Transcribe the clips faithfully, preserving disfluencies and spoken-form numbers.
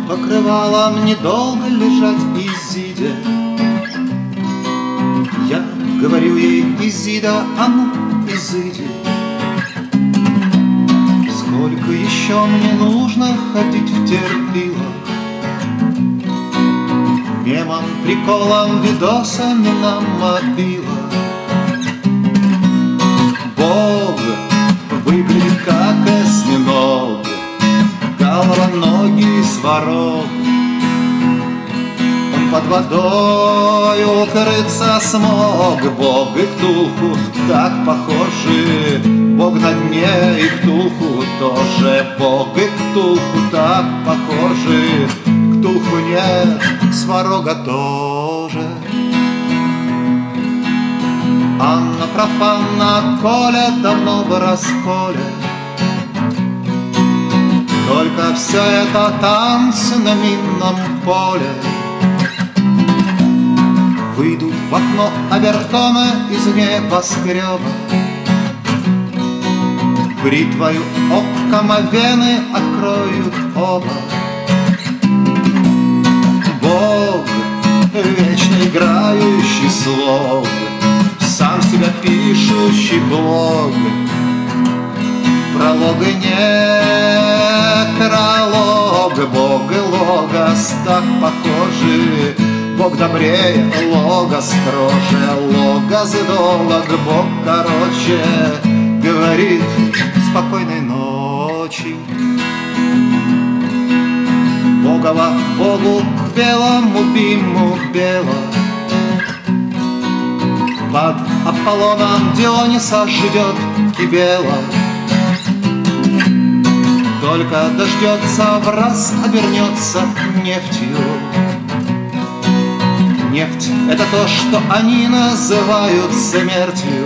покрывалом недолго лежать Изиде. Я говорю ей: Изида, а ну, изыди. Сколько еще мне нужно ходить в терпилах, мемом, приколом, видосами на мобилах? Бог выглядит как осьминог, головоногий сварог. Он под водой укрыться смог. Бог и Ктулху так похожи, Бог на дне и Ктулху тоже. Бог и Ктулху так похожи, Ктулху нет, сварога тоже. Анна профанна, Коля давно в расколе. Только все это танцы на минном поле. Выйдут в окно Обертона из небоскреба, бритвою оккома вены откроют оба. Бог, вечно играющий слог, сам себя пишущий блог. Пролога нет, пролог. Бог и Логос так похожи, Бог добрее, Логос строже. Логос долог, Бог короче. Говорит: спокойной ночи. Богова Богу белому биму бело. Под Аполлоном Диониса ждет Кибела. Только дождется, в раз обернется нефтью. Нефть — это то, что они называют смертью.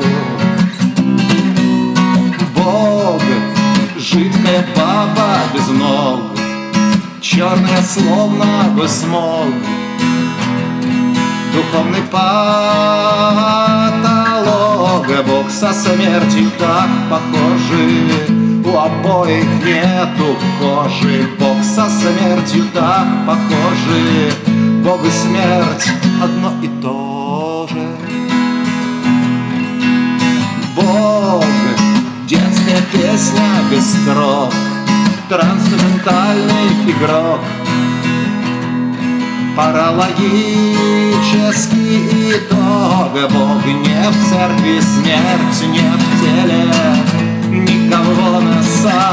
Бог — жидкая баба без ног, черная словно бы смог. Духовный патолог. Бог со смертью так похожи, у обоих нету кожи. Бог со смертью так похожи, Бог и смерть одно и то же. Бог — детская песня без строк, трансцендентальный игрок. Паралогический итог. Бог не в церкви, смерть не в теле, никого на самом